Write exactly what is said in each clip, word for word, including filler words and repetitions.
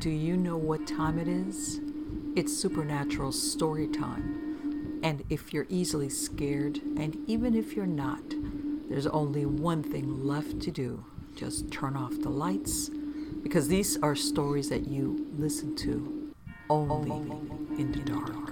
Do you know what time it is? It's supernatural story time. And if you're easily scared, and even if you're not, there's only one thing left to do. Just turn off the lights, because these are stories that you listen to only in the dark.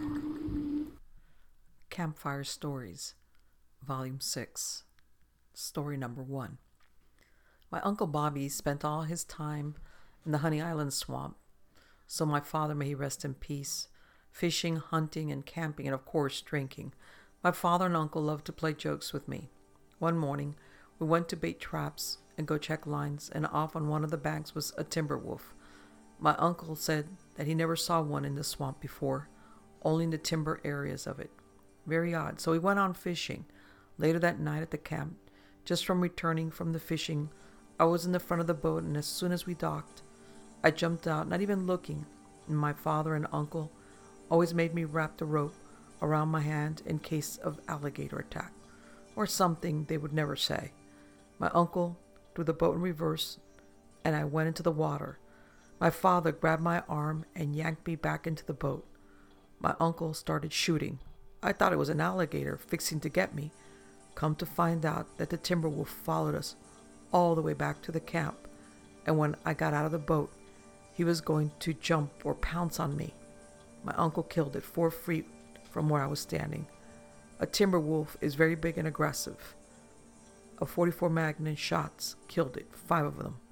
Campfire Stories, Volume six, Story Number one. My Uncle Bobby spent all his time in the Honey Island swamp, so my father, may he rest in peace, fishing, hunting, and camping, and of course drinking. My father and uncle loved to play jokes with me. One morning, we went to bait traps and go check lines, and off on one of the banks was a timber wolf. My uncle said that he never saw one in the swamp before, only in the timber areas of it. Very odd. So we went on fishing. Later that night at the camp, just from returning from the fishing, I was in the front of the boat, and as soon as we docked, I jumped out, not even looking, and my father and uncle always made me wrap the rope around my hand in case of alligator attack, or something they would never say. My uncle threw the boat in reverse, and I went into the water. My father grabbed my arm and yanked me back into the boat. My uncle started shooting. I thought it was an alligator fixing to get me. Come to find out that the timber wolf followed us all the way back to the camp, and when I got out of the boat, he was going to jump or pounce on me. My uncle killed it four feet from where I was standing. A timber wolf is very big and aggressive. A forty-four Magnum shots killed it, five of them.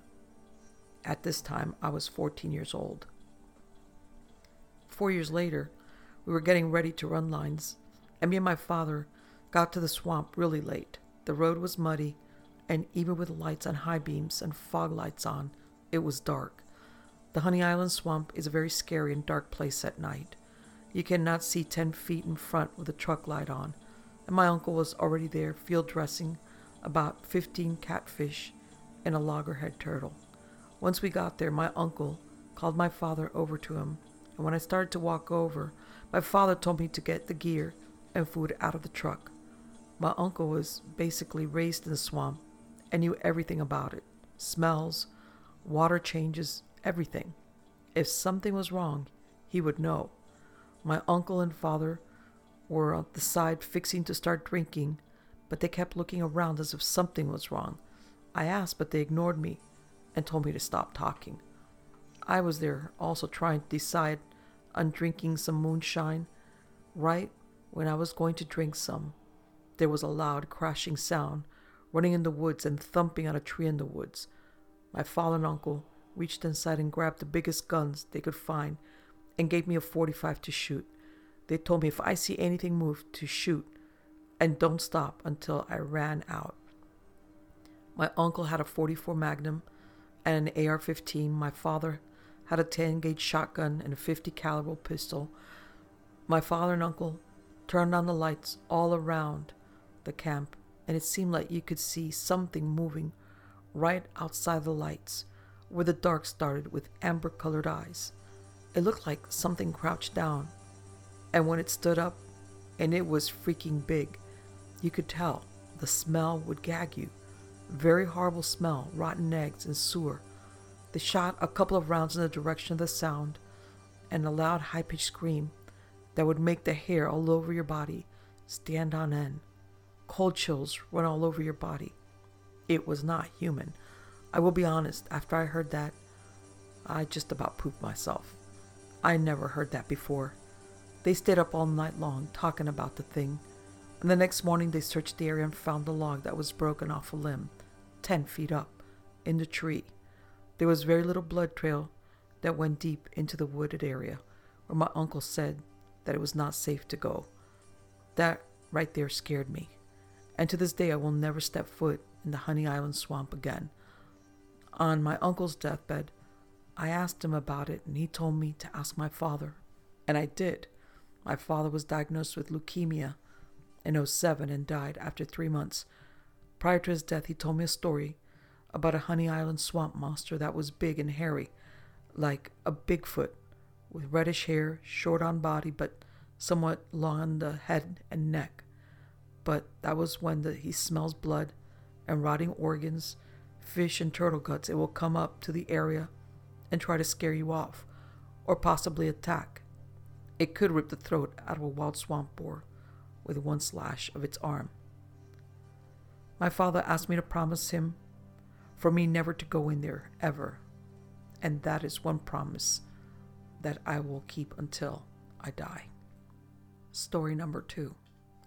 At this time, I was fourteen years old. Four years later, we were getting ready to run lines, and me and my father got to the swamp really late. The road was muddy, and even with lights on high beams and fog lights on, it was dark. The Honey Island swamp is a very scary and dark place at night. You cannot see ten feet in front with a truck light on, and my uncle was already there field dressing about fifteen catfish and a loggerhead turtle. Once we got there, my uncle called my father over to him, and when I started to walk over, my father told me to get the gear and food out of the truck. My uncle was basically raised in the swamp and knew everything about it. Smells, water changes, everything. If something was wrong, he would know. My uncle and father were on the side fixing to start drinking, but they kept looking around as if something was wrong. I asked, but they ignored me and told me to stop talking. I was there also trying to decide on drinking some moonshine. Right when I was going to drink some, there was a loud crashing sound, running in the woods and thumping on a tree in the woods. My father and uncle reached inside and grabbed the biggest guns they could find and gave me a forty-five to shoot. They told me if I see anything move, to shoot, and don't stop until I ran out. My uncle had a forty-four Magnum and an A R fifteen. My father had a ten gauge shotgun and a fifty caliber pistol. My father and uncle turned on the lights all around the camp, and it seemed like you could see something moving right outside the lights, where the dark started with amber-colored eyes. It looked like something crouched down, and when it stood up, and it was freaking big, you could tell the smell would gag you. Very horrible smell, rotten eggs and sewer. They shot a couple of rounds in the direction of the sound, and a loud high-pitched scream that would make the hair all over your body stand on end. Cold chills run all over your body. It was not human. I will be honest, after I heard that, I just about pooped myself. I never heard that before. They stayed up all night long talking about the thing, and the next morning they searched the area and found a log that was broken off a limb, ten feet up, in the tree. There was very little blood trail that went deep into the wooded area, where my uncle said that it was not safe to go. That right there scared me, and to this day I will never step foot in the Honey Island swamp again. On my uncle's deathbed, I asked him about it, and he told me to ask my father, and I did. My father was diagnosed with leukemia in oh seven and died after three months. Prior to his death, he told me a story about a Honey Island swamp monster that was big and hairy, like a Bigfoot, with reddish hair, short on body, but somewhat long on the head and neck. But that was when the, he smells blood and rotting organs, fish and turtle guts. It will come up to the area and try to scare you off, or possibly attack. It could rip the throat out of a wild swamp boar with one slash of its arm. My father asked me to promise him for me never to go in there, ever. And that is one promise that I will keep until I die. Story number two.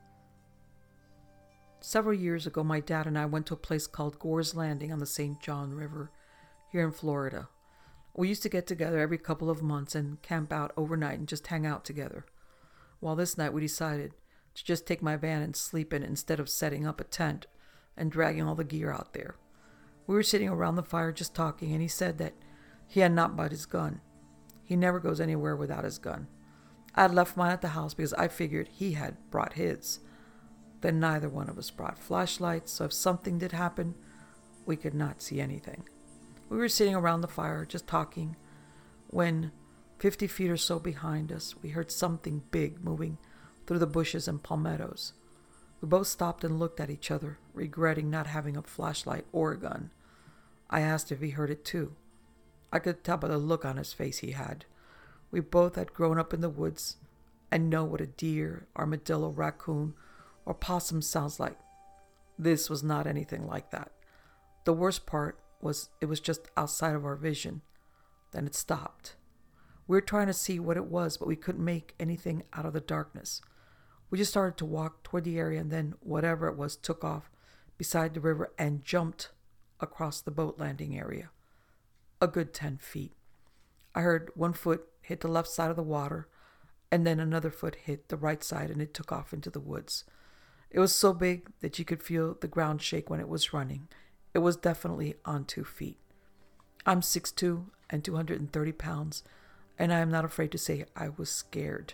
Several years ago, my dad and I went to a place called Gore's Landing on the Saint John River here in Florida. We used to get together every couple of months and camp out overnight and just hang out together. Well, this night we decided to just take my van and sleep in it instead of setting up a tent and dragging all the gear out there. We were sitting around the fire just talking, and he said that he had not bought his gun. He never goes anywhere without his gun. I had left mine at the house because I figured he had brought his. Then neither one of us brought flashlights, so if something did happen, we could not see anything. We were sitting around the fire just talking when, fifty feet or so behind us, we heard something big moving through the bushes and palmettos. We both stopped and looked at each other, regretting not having a flashlight or a gun. I asked if he heard it too. I could tell by the look on his face he had. We both had grown up in the woods and know what a deer, armadillo, raccoon, or possum sounds like. This was not anything like that. The worst part was it was just outside of our vision. Then it stopped. We were trying to see what it was, but we couldn't make anything out of the darkness. We just started to walk toward the area, and then whatever it was took off beside the river and jumped across the boat landing area. A good ten feet. I heard one foot hit the left side of the water, and then another foot hit the right side, and it took off into the woods. It was so big that you could feel the ground shake when it was running. It was definitely on two feet. I'm six foot two and two hundred thirty pounds, and I am not afraid to say I was scared.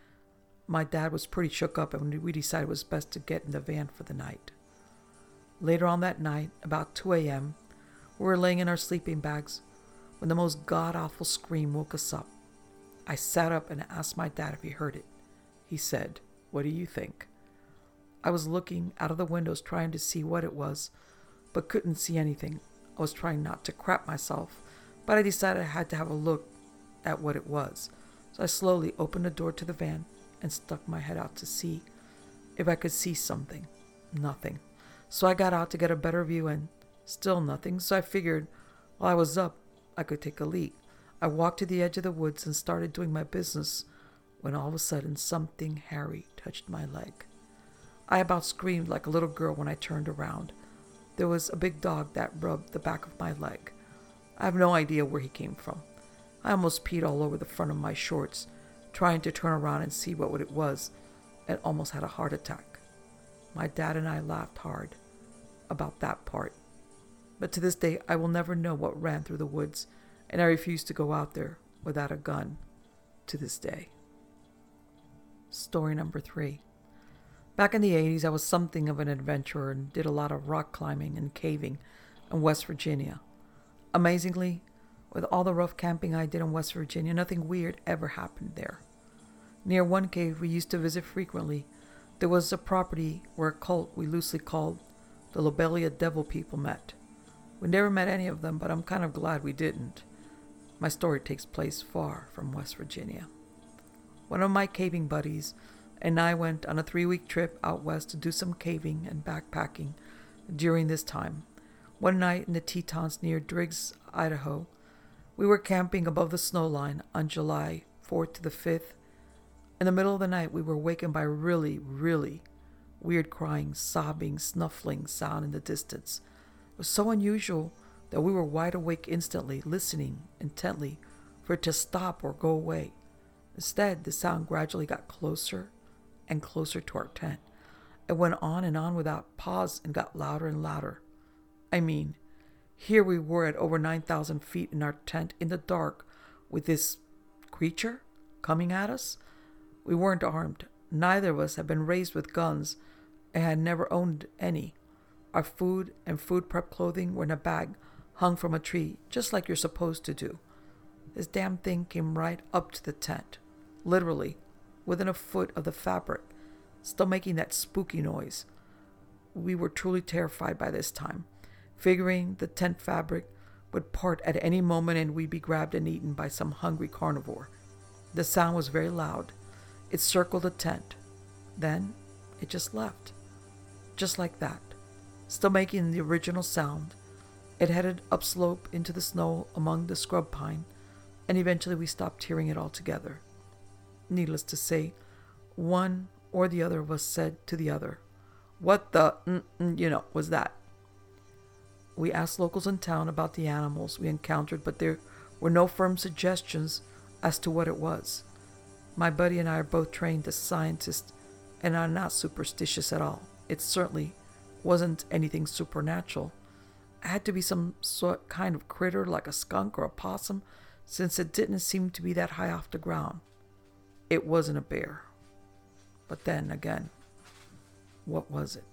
My dad was pretty shook up, and we decided it was best to get in the van for the night. Later on that night, about two a.m., we were laying in our sleeping bags when the most god-awful scream woke us up. I sat up and asked my dad if he heard it. He said, "What do you think?" I was looking out of the windows trying to see what it was, but couldn't see anything. I was trying not to crap myself, but I decided I had to have a look at what it was. So I slowly opened the door to the van and stuck my head out to see if I could see something. Nothing. So I got out to get a better view, and still nothing. So I figured while I was up, I could take a leak. I walked to the edge of the woods and started doing my business when all of a sudden something hairy touched my leg. I about screamed like a little girl when I turned around. There was a big dog that rubbed the back of my leg. I have no idea where he came from. I almost peed all over the front of my shorts, trying to turn around and see what it was, and almost had a heart attack. My dad and I laughed hard about that part. But to this day, I will never know what ran through the woods, and I refuse to go out there without a gun to this day. Story number three. Back in the eighties, I was something of an adventurer and did a lot of rock climbing and caving in West Virginia. Amazingly, with all the rough camping I did in West Virginia, nothing weird ever happened there. Near one cave we used to visit frequently, there was a property where a cult we loosely called the Lobelia Devil People met. We never met any of them, but I'm kind of glad we didn't. My story takes place far from West Virginia. One of my caving buddies and I went on a three-week trip out west to do some caving and backpacking during this time. One night in the Tetons near Driggs, Idaho, we were camping above the snow line on July fourth to the fifth. In the middle of the night, we were wakened by a really, really weird crying, sobbing, snuffling sound in the distance. It was so unusual that we were wide awake instantly, listening intently for it to stop or go away. Instead, the sound gradually got closer and closer to our tent. It went on and on without pause and got louder and louder. I mean, here we were at over nine thousand feet in our tent in the dark with this creature coming at us. We weren't armed. Neither of us had been raised with guns and had never owned any. Our food and food prep clothing were in a bag hung from a tree, just like you're supposed to do. This damn thing came right up to the tent, literally within a foot of the fabric, still making that spooky noise. We were truly terrified by this time, figuring the tent fabric would part at any moment and we'd be grabbed and eaten by some hungry carnivore. The sound was very loud. It circled the tent. Then it just left. Just like that. Still making the original sound. It headed upslope into the snow among the scrub pine, and eventually we stopped hearing it altogether. Needless to say, one or the other of us said to the other, "What the, mm-mm, you know, was that?" We asked locals in town about the animals we encountered, but there were no firm suggestions as to what it was. My buddy and I are both trained as scientists and are not superstitious at all. It certainly wasn't anything supernatural. It had to be some sort kind of critter like a skunk or a possum, since it didn't seem to be that high off the ground. It wasn't a bear. But then again, what was it?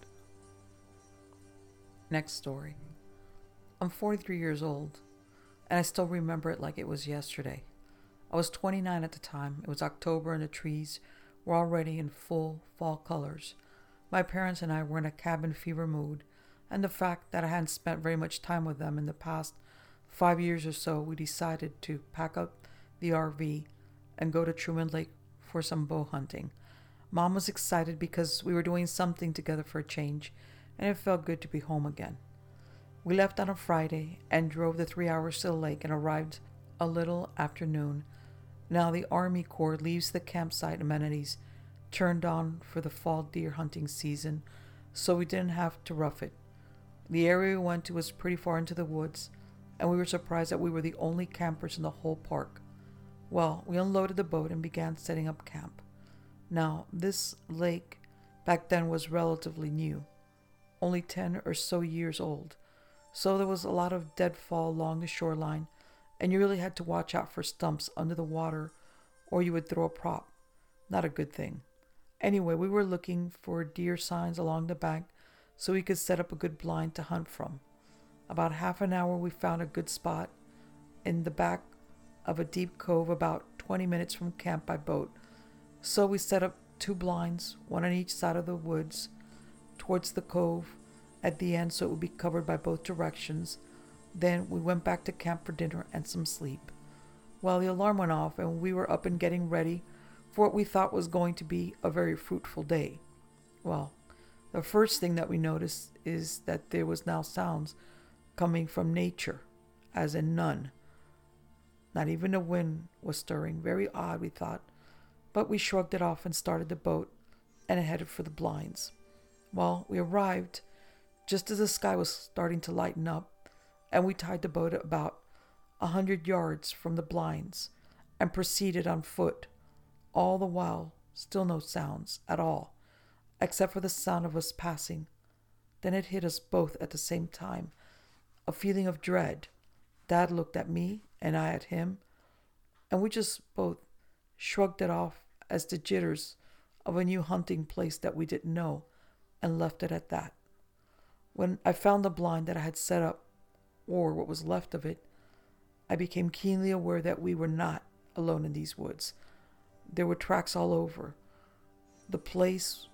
Next story. I'm forty-three years old, and I still remember it like it was yesterday. I was twenty-nine at the time. It was October, and the trees were already in full fall colors. My parents and I were in a cabin fever mood, and the fact that I hadn't spent very much time with them in the past five years or so, we decided to pack up the R V and go to Truman Lake for some bow hunting. Mom was excited because we were doing something together for a change, and it felt good to be home again. We left on a Friday and drove the three hours to the lake and arrived a little after noon. Now the Army Corps leaves the campsite amenities turned on for the fall deer hunting season, so we didn't have to rough it. The area we went to was pretty far into the woods, and we were surprised that we were the only campers in the whole park. Well, we unloaded the boat and began setting up camp. Now, this lake back then was relatively new, only ten or so years old, so there was a lot of deadfall along the shoreline, and you really had to watch out for stumps under the water, or you would throw a prop. Not a good thing. Anyway, we were looking for deer signs along the bank so we could set up a good blind to hunt from. About half an hour, we found a good spot in the back of a deep cove about twenty minutes from camp by boat. So we set up two blinds, one on each side of the woods, towards the cove at the end so it would be covered by both directions. Then we went back to camp for dinner and some sleep. Well, the alarm went off and we were up and getting ready for what we thought was going to be a very fruitful day. Well, the first thing that we noticed is that there was now sounds coming from nature, as in none. Not even the wind was stirring. Very odd, we thought. But we shrugged it off and started the boat and headed for the blinds. Well, we arrived just as the sky was starting to lighten up, and we tied the boat about a hundred yards from the blinds and proceeded on foot. All the while, still no sounds at all, except for the sound of us passing. Then it hit us both at the same time, a feeling of dread. Dad looked at me, and I at him, and we just both shrugged it off as the jitters of a new hunting place that we didn't know, and left it at that. When I found the blind that I had set up, or what was left of it, I became keenly aware that we were not alone in these woods. There were tracks all over. The place,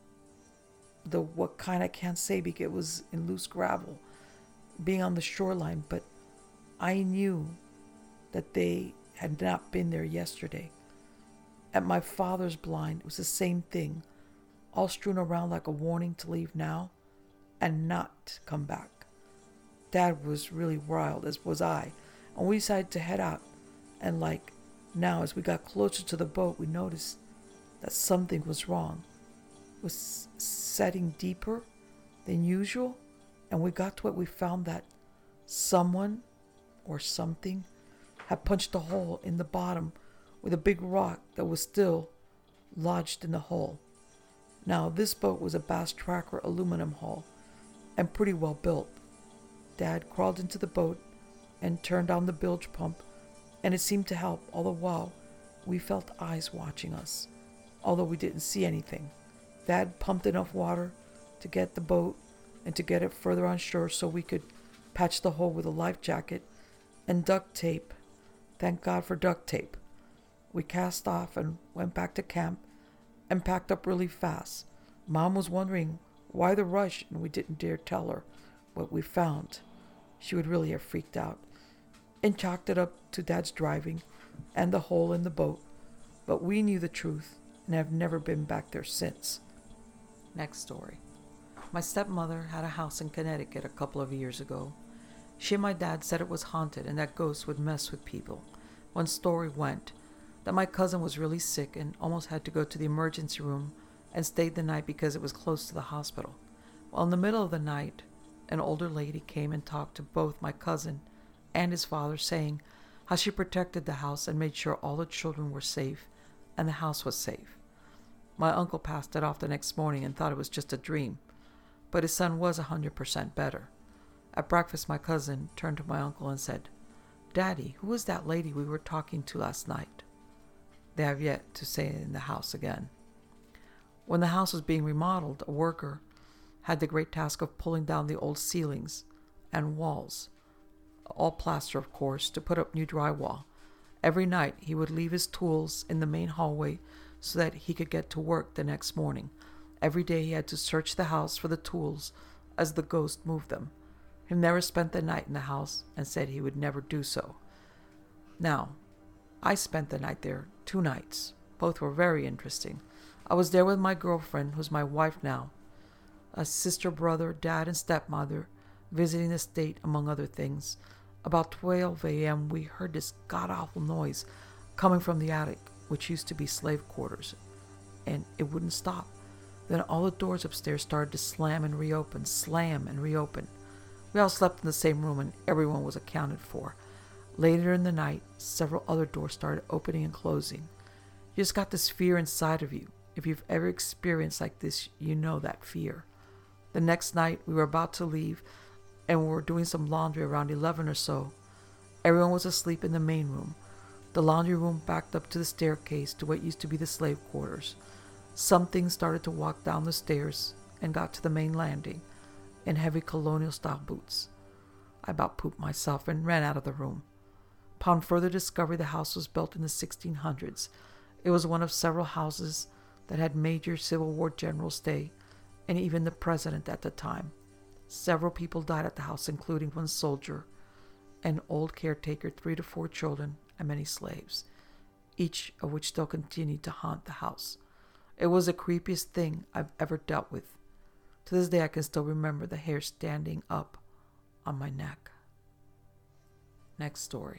the what kind I can't say because it was in loose gravel, being on the shoreline, but I knew that they had not been there yesterday. At my father's blind, it was the same thing, all strewn around like a warning to leave now and not come back. Dad was really wild, as was I, and we decided to head out. And like now, as we got closer to the boat, we noticed that something was wrong. It was setting deeper than usual, and we got to it. We found that someone or something had punched a hole in the bottom with a big rock that was still lodged in the hole. Now, this boat was a Bass Tracker aluminum hull and pretty well built. Dad crawled into the boat and turned on the bilge pump, and it seemed to help. All the while, we felt eyes watching us, although we didn't see anything. Dad pumped enough water to get the boat and to get it further on shore so we could patch the hole with a life jacket and duct tape. Thank God for duct tape. We cast off and went back to camp and packed up really fast. Mom was wondering why the rush, and we didn't dare tell her what we found. She would really have freaked out. and chalked it up to Dad's driving and the hole in the boat, but we knew the truth and have never been back there since. Next story. My stepmother had a house in Connecticut a couple of years ago. She and my dad said it was haunted and that ghosts would mess with people. One story went that my cousin was really sick and almost had to go to the emergency room and stayed the night because it was close to the hospital. Well, in the middle of the night, an older lady came and talked to both my cousin and his father, saying how she protected the house and made sure all the children were safe and the house was safe. My uncle passed it off the next morning and thought it was just a dream, but his son was one hundred percent better. At breakfast, my cousin turned to my uncle and said, "Daddy, who was that lady we were talking to last night?" They have yet to say it in the house again. When the house was being remodeled, a worker had the great task of pulling down the old ceilings and walls, all plaster of course, to put up new drywall. Every night he would leave his tools in the main hallway so that he could get to work the next morning. Every day he had to search the house for the tools as the ghost moved them. He never spent the night in the house and said he would never do so. Now, I spent the night there two nights. Both were very interesting. I was there with my girlfriend, who's my wife now, a sister, brother, dad, and stepmother, visiting the state, among other things. About twelve a.m., we heard this god-awful noise coming from the attic, which used to be slave quarters, and it wouldn't stop. Then all the doors upstairs started to slam and reopen, slam and reopen. We all slept in the same room, and everyone was accounted for. Later in the night, several other doors started opening and closing. You just got this fear inside of you. If you've ever experienced like this, you know that fear. The next night, we were about to leave, and we were doing some laundry around eleven or so. Everyone was asleep in the main room. The laundry room backed up to the staircase to what used to be the slave quarters. Something started to walk down the stairs and got to the main landing in heavy colonial-style boots. I about pooped myself and ran out of the room. Upon further discovery, the house was built in the sixteen hundreds. It was one of several houses that had major Civil War generals stay, and even the president at the time. Several people died at the house, including one soldier, an old caretaker, three to four children, and many slaves, each of which still continued to haunt the house. It was the creepiest thing I've ever dealt with. To this day, I can still remember the hair standing up on my neck. Next story.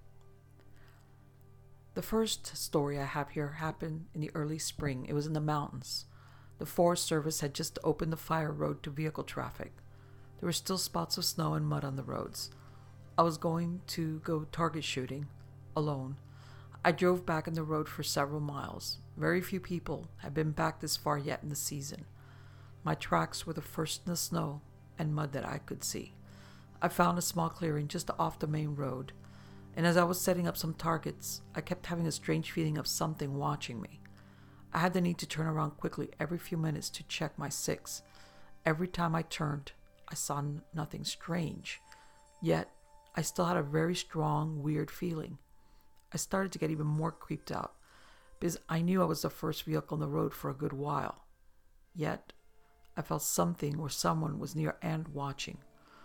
The first story I have here happened in the early spring. It was in the mountains. The Forest Service had just opened the fire road to vehicle traffic. There were still spots of snow and mud on the roads. I was going to go target shooting alone. I drove back on the road for several miles. Very few people had been back this far yet in the season. My tracks were the first in the snow and mud that I could see. I found a small clearing just off the main road, and as I was setting up some targets, I kept having a strange feeling of something watching me. I had the need to turn around quickly every few minutes to check my six. Every time I turned, I saw n- nothing strange. Yet, I still had a very strong, weird feeling. I started to get even more creeped out, because I knew I was the first vehicle on the road for a good while. Yet, I felt something or someone was near and watching.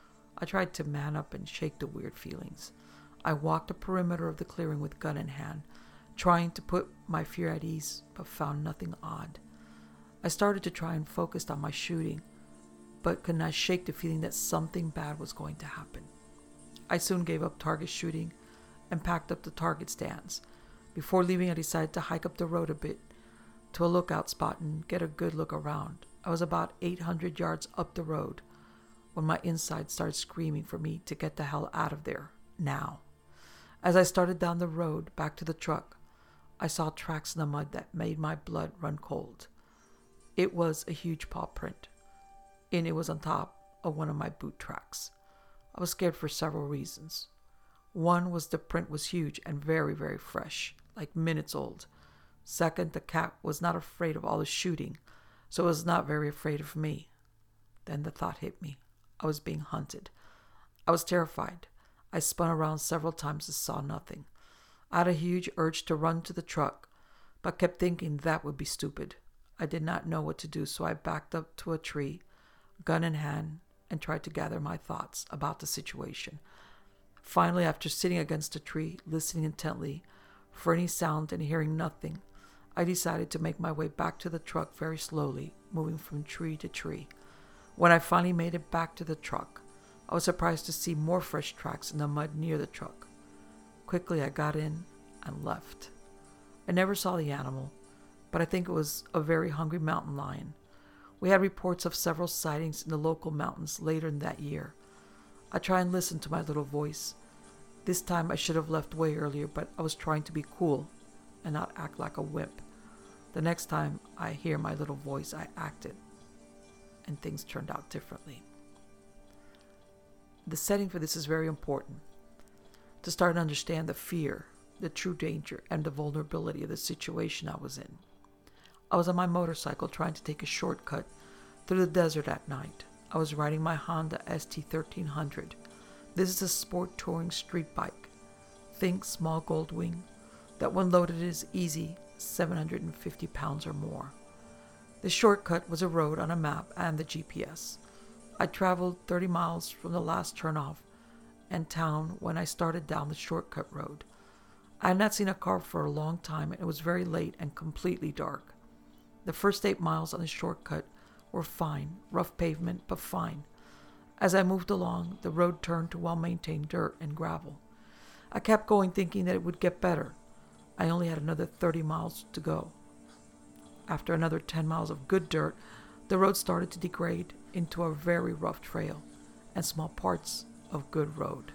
I tried to man up and shake the weird feelings. I walked the perimeter of the clearing with gun in hand, trying to put my fear at ease, but found nothing odd. I started to try and focus on my shooting, but could not shake the feeling that something bad was going to happen. I soon gave up target shooting and packed up the target stands. Before leaving, I decided to hike up the road a bit to a lookout spot and get a good look around. I was about eight hundred yards up the road when my inside started screaming for me to get the hell out of there, now. As I started down the road back to the truck, I saw tracks in the mud that made my blood run cold. It was a huge paw print, and it was on top of one of my boot tracks. I was scared for several reasons. One was the print was huge and very, very fresh, like minutes old. Second, the cat was not afraid of all the shooting, so it was not very afraid of me. Then the thought hit me. I was being hunted. I was terrified. I spun around several times and saw nothing. I had a huge urge to run to the truck, but kept thinking that would be stupid. I did not know what to do, so I backed up to a tree, gun in hand, and tried to gather my thoughts about the situation. Finally, after sitting against a tree, listening intently for any sound and hearing nothing, I decided to make my way back to the truck very slowly, moving from tree to tree. When I finally made it back to the truck, I was surprised to see more fresh tracks in the mud near the truck. Quickly, I got in and left. I never saw the animal, but I think it was a very hungry mountain lion. We had reports of several sightings in the local mountains later in that year. I try and listen to my little voice. This time I should have left way earlier, but I was trying to be cool and not act like a wimp. The next time I hear my little voice, I acted, and things turned out differently. The setting for this is very important. To start to understand the fear, the true danger, and the vulnerability of the situation I was in. I was on my motorcycle trying to take a shortcut through the desert at night. I was riding my Honda S T thirteen hundred. This is a sport touring street bike. Think small Goldwing, that when loaded is easy seven hundred fifty pounds or more. The shortcut was a road on a map and the G P S. I traveled thirty miles from the last turnoff and town when I started down the shortcut road. I had not seen a car for a long time, and it was very late and completely dark. The first eight miles on the shortcut were fine, rough pavement, but fine. As I moved along, the road turned to well-maintained dirt and gravel. I kept going thinking that it would get better. I only had another thirty miles to go. After another ten miles of good dirt, the road started to degrade into a very rough trail and small parts of good road.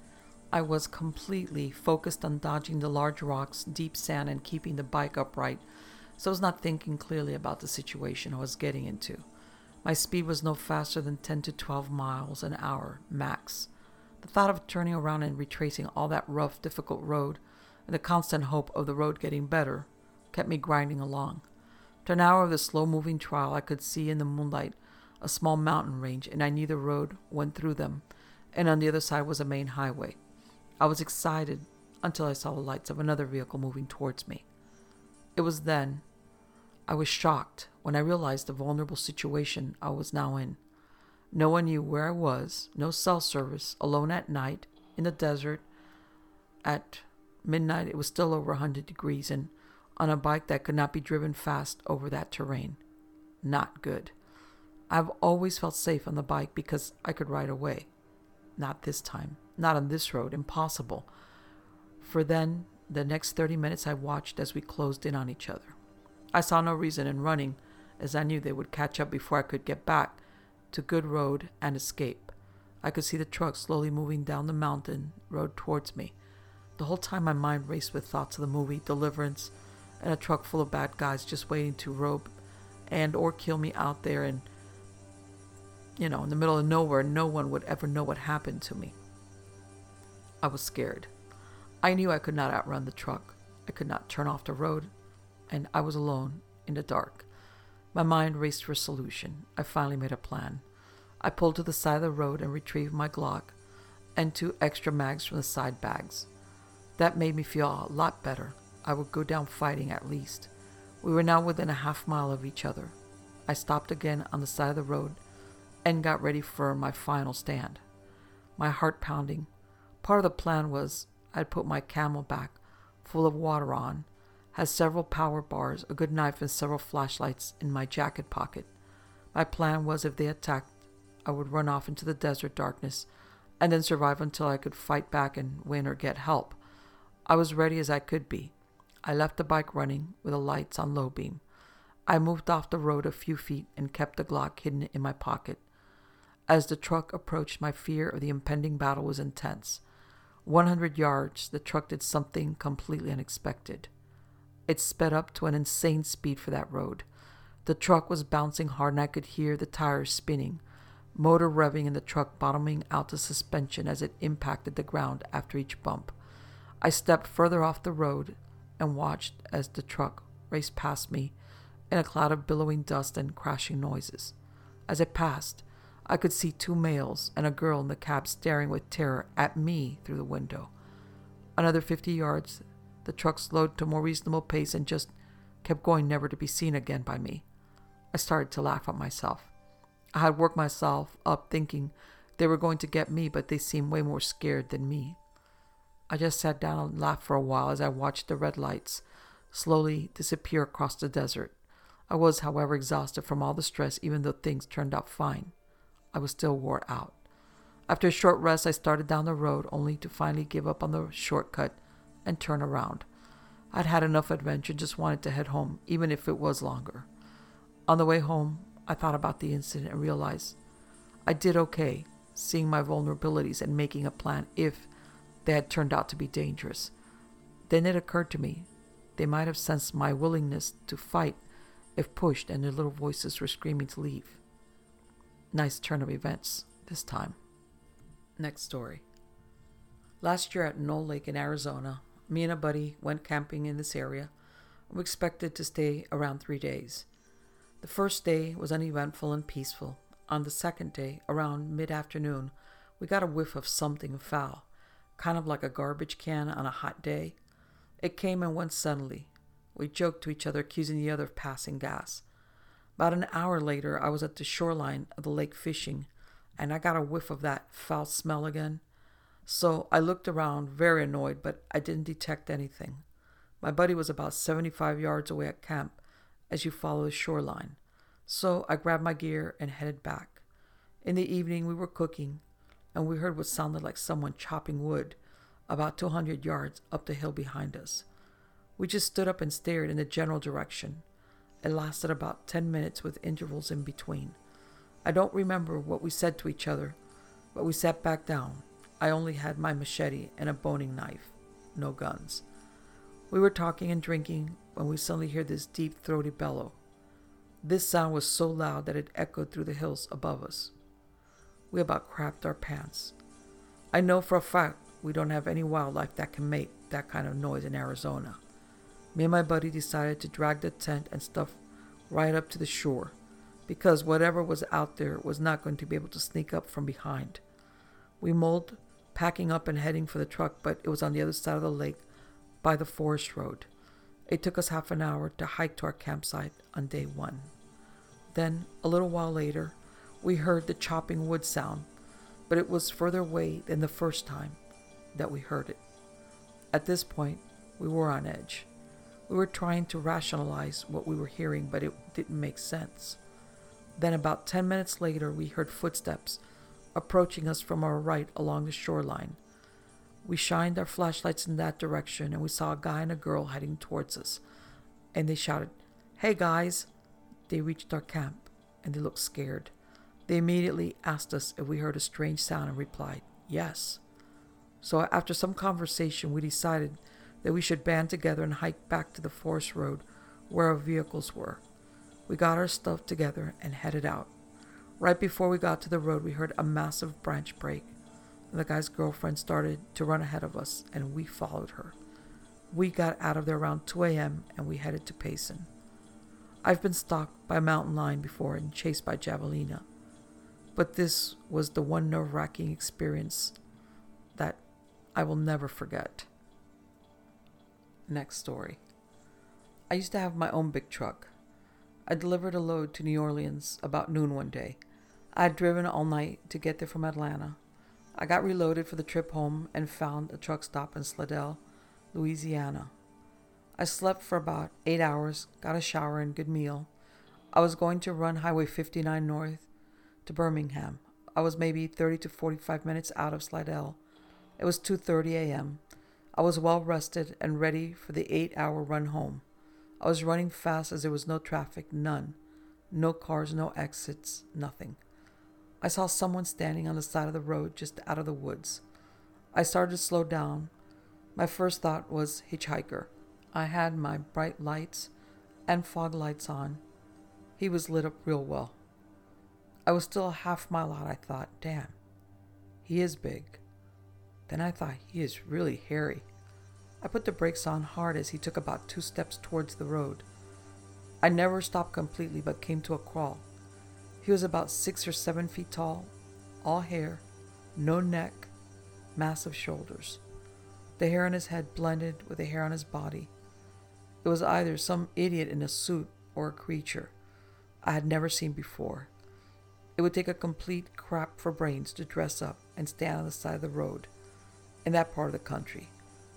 I was completely focused on dodging the large rocks, deep sand, and keeping the bike upright, so I was not thinking clearly about the situation I was getting into. My speed was no faster than ten to twelve miles an hour, max. The thought of turning around and retracing all that rough, difficult road, and the constant hope of the road getting better, kept me grinding along. After an hour of the slow-moving trial, I could see in the moonlight a small mountain range, and I knew the road went through them, and on the other side was a main highway. I was excited until I saw the lights of another vehicle moving towards me. It was then I was shocked when I realized the vulnerable situation I was now in. No one knew where I was, no cell service, alone at night, in the desert. At midnight it was still over one hundred degrees, and on a bike that could not be driven fast over that terrain. Not good. I've always felt safe on the bike because I could ride away. Not this time. Not on this road. Impossible. For then, the next thirty minutes I watched as we closed in on each other. I saw no reason in running, as I knew they would catch up before I could get back to good road and escape. I could see the truck slowly moving down the mountain road towards me. The whole time my mind raced with thoughts of the movie Deliverance and a truck full of bad guys just waiting to rope and or kill me out there and, you know, in the middle of nowhere. No one would ever know what happened to me. I was scared. I knew I could not outrun the truck. I could not turn off the road, and I was alone in the dark. My mind raced for a solution. I finally made a plan. I pulled to the side of the road and retrieved my Glock and two extra mags from the side bags. That made me feel a lot better. I would go down fighting at least. We were now within a half mile of each other. I stopped again on the side of the road and got ready for my final stand. My heart pounding. Part of the plan was I'd put my Camelback full of water on, had several power bars, a good knife, and several flashlights in my jacket pocket. My plan was if they attacked, I would run off into the desert darkness and then survive until I could fight back and win or get help. I was ready as I could be. I left the bike running with the lights on low beam. I moved off the road a few feet and kept the Glock hidden in my pocket. As the truck approached, my fear of the impending battle was intense. one hundred yards, the truck did something completely unexpected. It sped up to an insane speed for that road. The truck was bouncing hard, and I could hear the tires spinning, motor revving, and the truck bottoming out to suspension as it impacted the ground after each bump. I stepped further off the road and watched as the truck raced past me in a cloud of billowing dust and crashing noises. As it passed, I could see two males and a girl in the cab staring with terror at me through the window. Another fifty yards, the truck slowed to a more reasonable pace and just kept going, never to be seen again by me. I started to laugh at myself. I had worked myself up thinking they were going to get me, but they seemed way more scared than me. I just sat down and laughed for a while as I watched the red lights slowly disappear across the desert. I was, however, exhausted from all the stress, even though things turned out fine. I was still wore out. After a short rest, I started down the road, only to finally give up on the shortcut and turn around. I'd had enough adventure, just wanted to head home, even if it was longer. On the way home, I thought about the incident and realized I did okay, seeing my vulnerabilities and making a plan if they had turned out to be dangerous. Then it occurred to me, they might have sensed my willingness to fight if pushed, and their little voices were screaming to leave. Nice turn of events this time. Next story. Last year at Knoll Lake in Arizona, me and a buddy went camping in this area. We expected to stay around three days. The first day was uneventful and peaceful. On the second day, around mid-afternoon, we got a whiff of something foul, kind of like a garbage can on a hot day. It came and went suddenly. We joked to each other, accusing the other of passing gas. About an hour later, I was at the shoreline of the lake fishing, and I got a whiff of that foul smell again. So I looked around, very annoyed, but I didn't detect anything. My buddy was about seventy-five yards away at camp as you follow the shoreline. So I grabbed my gear and headed back. In the evening, we were cooking, and we heard what sounded like someone chopping wood about two hundred yards up the hill behind us. We just stood up and stared in the general direction. It lasted about ten minutes with intervals in between. I don't remember what we said to each other, but we sat back down. I only had my machete and a boning knife, no guns. We were talking and drinking when we suddenly heard this deep, throaty bellow. This sound was so loud that it echoed through the hills above us. We about crapped our pants. I know for a fact we don't have any wildlife that can make that kind of noise in Arizona. Me and my buddy decided to drag the tent and stuff right up to the shore, because whatever was out there was not going to be able to sneak up from behind. We mulled, packing up and heading for the truck, but it was on the other side of the lake by the forest road. It took us half an hour to hike to our campsite on day one. Then, a little while later, we heard the chopping wood sound, but it was further away than the first time that we heard it. At this point, we were on edge. We were trying to rationalize what we were hearing, but it didn't make sense. Then about ten minutes later, we heard footsteps approaching us from our right along the shoreline. We shined our flashlights in that direction, and we saw a guy and a girl heading towards us. And they shouted, "Hey guys!" They reached our camp, and they looked scared. They immediately asked us if we heard a strange sound and replied, yes. So after some conversation, we decided that we should band together and hike back to the forest road where our vehicles were. We got our stuff together and headed out. Right before we got to the road, we heard a massive branch break. The guy's girlfriend started to run ahead of us, and we followed her. We got out of there around two a.m., and we headed to Payson. I've been stalked by a mountain lion before and chased by javelina, but this was the one nerve-wracking experience that I will never forget. Next story. I used to have my own big truck. I delivered a load to New Orleans about noon one day. I had driven all night to get there from Atlanta. I got reloaded for the trip home and found a truck stop in Slidell, Louisiana. I slept for about eight hours, got a shower and good meal. I was going to run Highway fifty-nine north to Birmingham. I was maybe thirty to forty-five minutes out of Slidell. It was two thirty a.m. I was well rested and ready for the eight-hour run home. I was running fast as there was no traffic, none. No cars, no exits, nothing. I saw someone standing on the side of the road just out of the woods. I started to slow down. My first thought was hitchhiker. I had my bright lights and fog lights on. He was lit up real well. I was still a half mile out. I thought, damn, he is big. Then I thought, he is really hairy. I put the brakes on hard as he took about two steps towards the road. I never stopped completely but came to a crawl. He was about six or seven feet tall, all hair, no neck, massive shoulders. The hair on his head blended with the hair on his body. It was either some idiot in a suit or a creature I had never seen before. It would take a complete crap for brains to dress up and stand on the side of the road in that part of the country.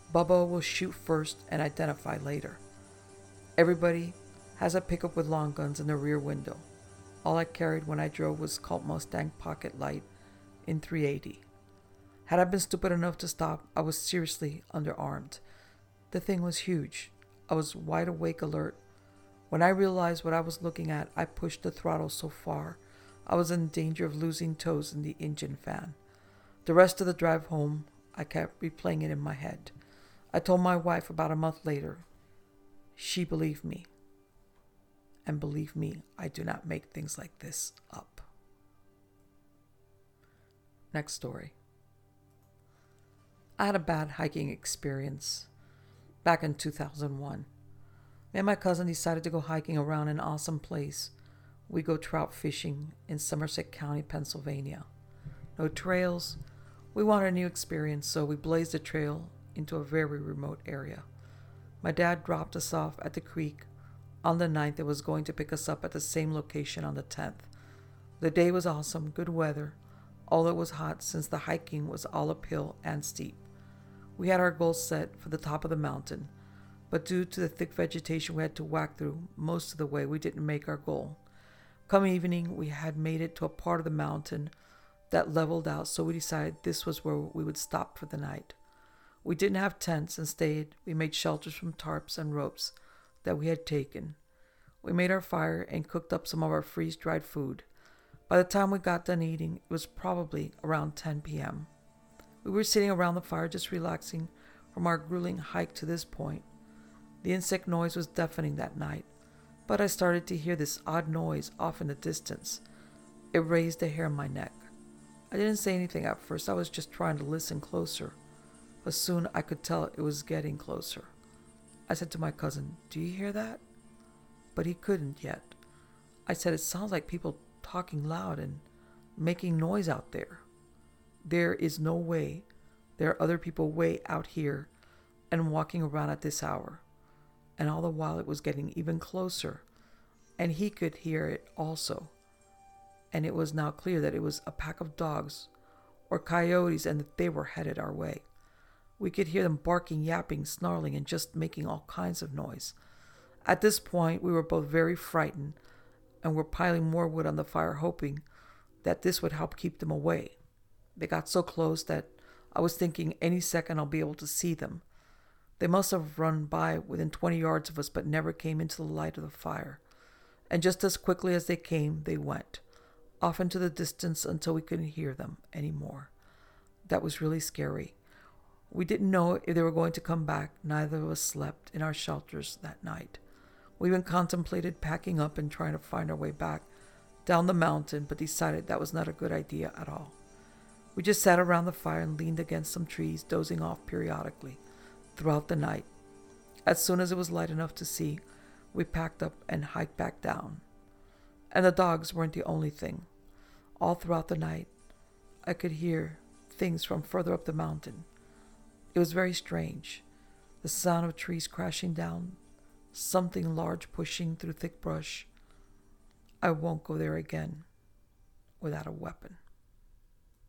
Bubba will shoot first and identify later. Everybody has a pickup with long guns in the rear window. All I carried when I drove was Colt Mustang Pocket Light in three eighty. Had I been stupid enough to stop, I was seriously underarmed. The thing was huge. I was wide awake alert. When I realized what I was looking at, I pushed the throttle so far I was in danger of losing toes in the engine fan. The rest of the drive home, I kept replaying it in my head. I told my wife about a month later. She believed me. And believe me, I do not make things like this up. Next story. I had a bad hiking experience back in two thousand one. Me and my cousin decided to go hiking around an awesome place. We go trout fishing in Somerset County, Pennsylvania. No trails. We wanted a new experience, so we blazed a trail into a very remote area. My dad dropped us off at the creek on the ninth and was going to pick us up at the same location on the tenth. The day was awesome, good weather, although it was hot since the hiking was all uphill and steep. We had our goals set for the top of the mountain, but due to the thick vegetation we had to whack through most of the way, we didn't make our goal. Come evening, we had made it to a part of the mountain that leveled out, so we decided this was where we would stop for the night. We didn't have tents and stayed. We made shelters from tarps and ropes that we had taken. We made our fire and cooked up some of our freeze-dried food. By the time we got done eating, it was probably around ten p.m. We were sitting around the fire just relaxing from our grueling hike to this point. The insect noise was deafening that night, but I started to hear this odd noise off in the distance. It raised the hair on my neck. I didn't say anything at first. I was just trying to listen closer, but soon I could tell it was getting closer. I said to my cousin, "Do you hear that?" But he couldn't yet. I said, "It sounds like people talking loud and making noise out there. There is no way there are other people way out here and walking around at this hour." And all the while it was getting even closer, and he could hear it also. And it was now clear that it was a pack of dogs or coyotes and that they were headed our way. We could hear them barking, yapping, snarling, and just making all kinds of noise. At this point, we were both very frightened and were piling more wood on the fire, hoping that this would help keep them away. They got so close that I was thinking any second I'll be able to see them. They must have run by within twenty yards of us, but never came into the light of the fire. And just as quickly as they came, they went off into the distance until we couldn't hear them anymore. That was really scary. We didn't know if they were going to come back. Neither of us slept in our shelters that night. We even contemplated packing up and trying to find our way back down the mountain, but decided that was not a good idea at all. We just sat around the fire and leaned against some trees, dozing off periodically throughout the night. As soon as it was light enough to see, we packed up and hiked back down. And the dogs weren't the only thing. All throughout the night, I could hear things from further up the mountain. It was very strange. The sound of trees crashing down, something large pushing through thick brush. I won't go there again without a weapon.